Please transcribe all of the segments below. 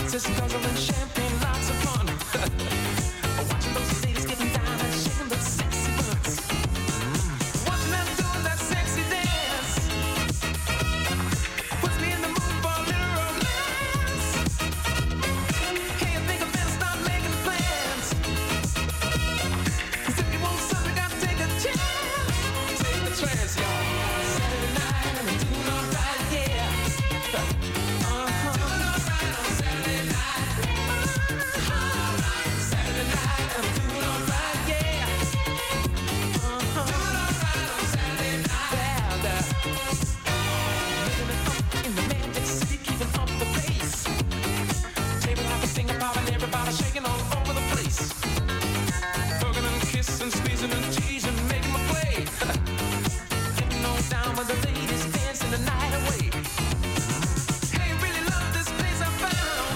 Just guzzling champagne, lots of fun. Watching those ladies getting down and shaking those sexy butts. Watching them doing that sexy dance puts me in the mood for a little romance. Hey, I think I better start making plans. 'Cause if you want something, gotta take a chance. Take the chance, y'all. Saturday night and I'm doing alright, yeah. Shaking all over the place, hugging and kissing, squeezing and teasing, making my play. Getting on down with the ladies, dancing the night away. Hey, really love this place I found.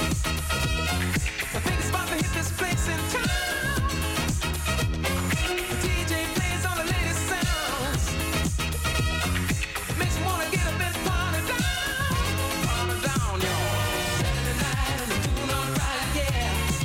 I think it's about to hit this place in town. The DJ plays all the latest sounds. Makes me wanna get up and party down, y'all. Saturday night and I'm doing alright, yeah.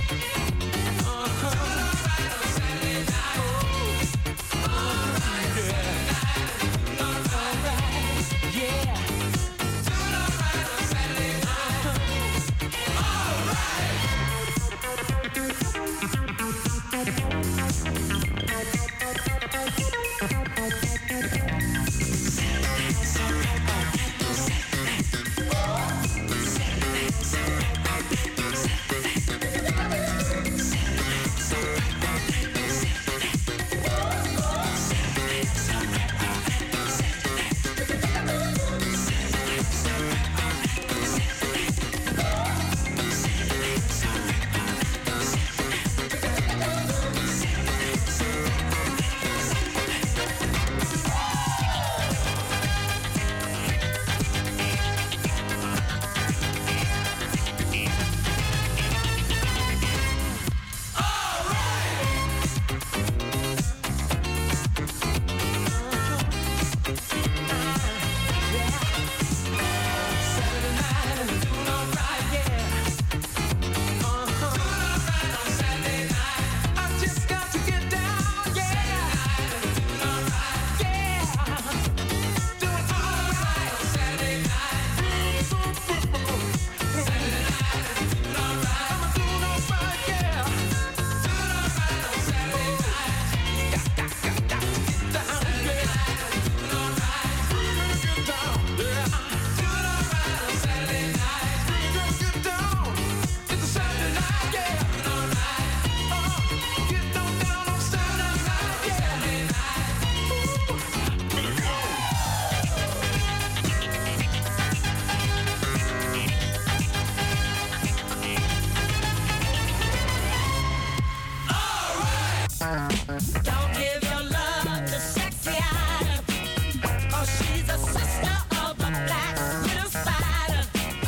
Don't give your love to sexy Ida, 'cause she's a sister of a black widow spider.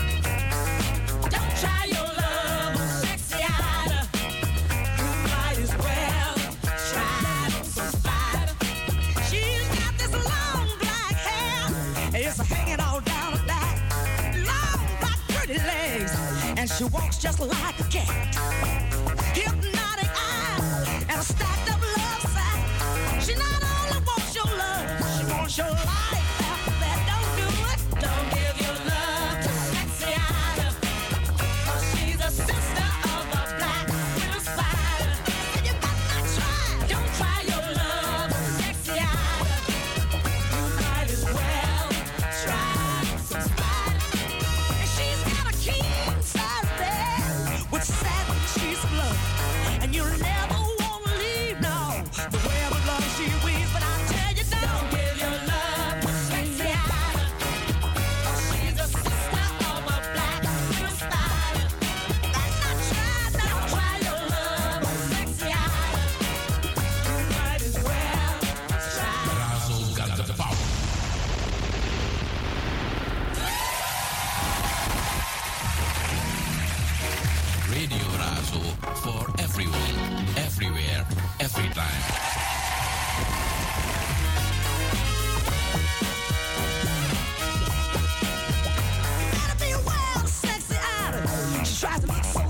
Don't try your love on sexy Ida. You might as well try some spider. She's got this long black hair, and it's hanging all down her back. Long, black, pretty legs, and she walks just like a cat. Hypnotic eyes and a stacked up love sack. She not only wants your love, she wants your life after that. Don't do it. Don't give your love to sexy Ida, 'cause she's a sister of a black widow spider. And you better not try. Don't try your love on sexy Ida. You might as well try some spider. And she's got a king size bed with 7 sheets of love. And you'll never want to leave, no. The way of love she weaves, but I tell you, don't give your love to sexy Ida, 'cause she's a sister of a black widow spider. Better not try, don't try your love on sexy Ida. You might as well try. Razzle got the power. Radio Razzle for everyone, everywhere, every time. Gotta be wild, sexy Ida. She rise.